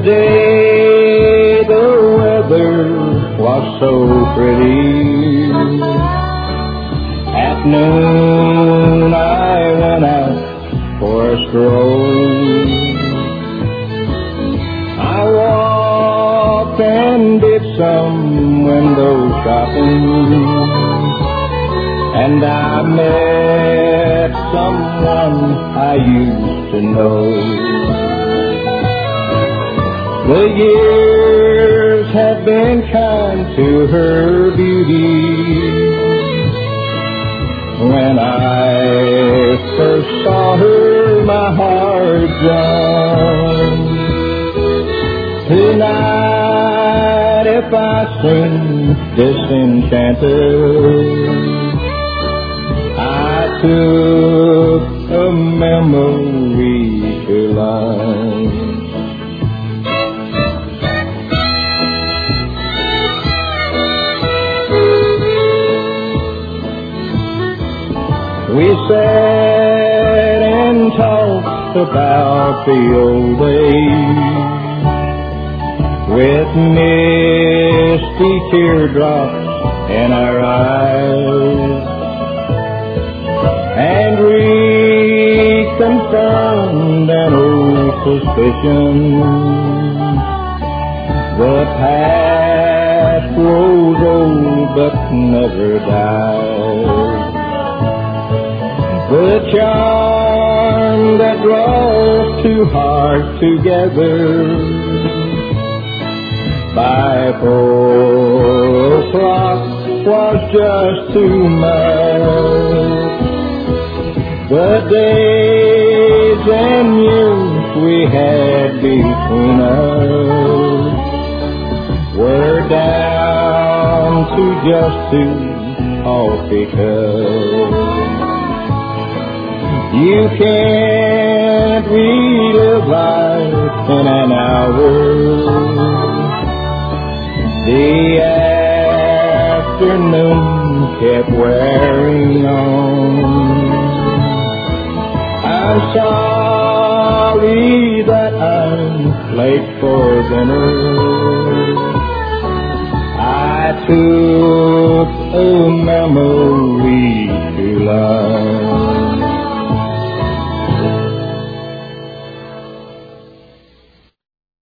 day the weather was so pretty. At noon I went out for a stroll. I walked and did some window shopping, and I met someone I used to know. The years have been kind to her beauty. When I first saw her, my heart jumped. Tonight, if I seem disenchanted, I took a memory to lunch. We sat and talked about the old days, with misty teardrops in our eyes, and reconfirmed an old suspicion. The past grows old but never dies. The charm that draws two hearts together by 4 o'clock was just too much. The days and years we had between us were down to just 2 coffee cups. You can't relive life in an hour. The afternoon kept wearing on. I'm sorry that I'm late for dinner. I took a memory to lunch.